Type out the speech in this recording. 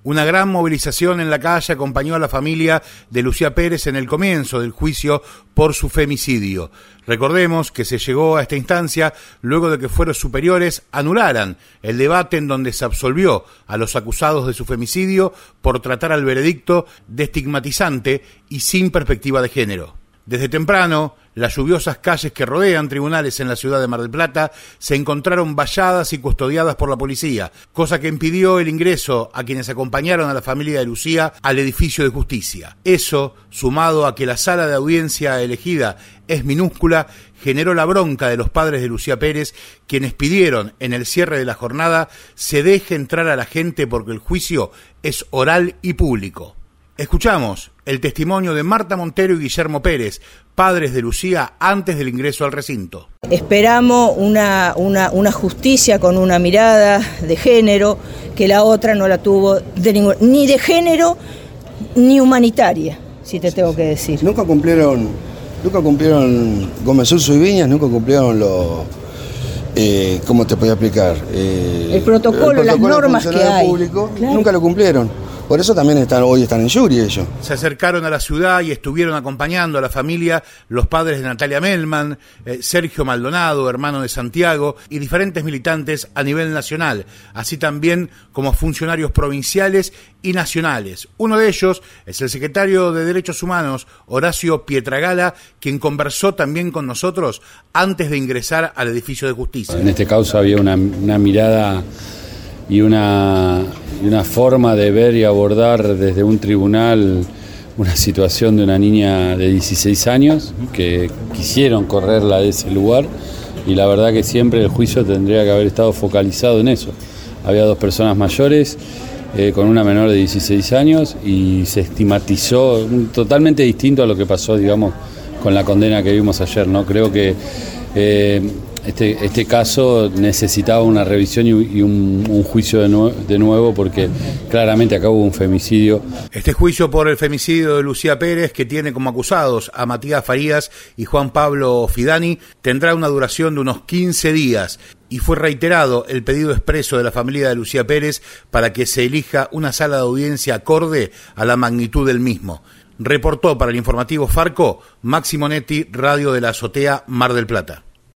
Una gran movilización en la calle acompañó a la familia de Lucía Pérez en el comienzo del juicio por su femicidio. Recordemos que se llegó a esta instancia luego de que fueros superiores anularan el debate en donde se absolvió a los acusados de su femicidio por tratar al veredicto de estigmatizante y sin perspectiva de género. Desde temprano, las lluviosas calles que rodean tribunales en la ciudad de Mar del Plata se encontraron valladas y custodiadas por la policía, cosa que impidió el ingreso a quienes acompañaron a la familia de Lucía al edificio de justicia. Eso, sumado a que la sala de audiencia elegida es minúscula, generó la bronca de los padres de Lucía Pérez, quienes pidieron en el cierre de la jornada se deje entrar a la gente porque el juicio es oral y público. Escuchamos el testimonio de Marta Montero y Guillermo Pérez, padres de Lucía, antes del ingreso al recinto. Esperamos una justicia con una mirada de género, que la otra no la tuvo ni de género ni humanitaria, si te tengo que decir. Nunca cumplieron Gómez Urso y Viñas, nunca cumplieron ¿cómo te podía explicar? El protocolo, las normas que hay. Público, claro. Nunca lo cumplieron. Por eso también hoy están en jury ellos. Se acercaron a la ciudad y estuvieron acompañando a la familia los padres de Natalia Melman, Sergio Maldonado, hermano de Santiago, y diferentes militantes a nivel nacional, así también como funcionarios provinciales y nacionales. Uno de ellos es el secretario de Derechos Humanos, Horacio Pietragala, quien conversó también con nosotros antes de ingresar al edificio de justicia. En este caso había una mirada y una forma de ver y abordar desde un tribunal una situación de una niña de 16 años que quisieron correrla de ese lugar, y la verdad que siempre el juicio tendría que haber estado focalizado en eso. Había dos personas mayores con una menor de 16 años y se estigmatizó totalmente distinto a lo que pasó, digamos, con la condena que vimos ayer, ¿no? Creo que este caso necesitaba una revisión y un juicio de nuevo, porque claramente acá hubo un femicidio. Este juicio por el femicidio de Lucía Pérez, que tiene como acusados a Matías Farías y Juan Pablo Fidani, tendrá una duración de unos 15 días y fue reiterado el pedido expreso de la familia de Lucía Pérez para que se elija una sala de audiencia acorde a la magnitud del mismo. Reportó para el informativo Farco Máximo Netti, Radio de la Azotea, Mar del Plata.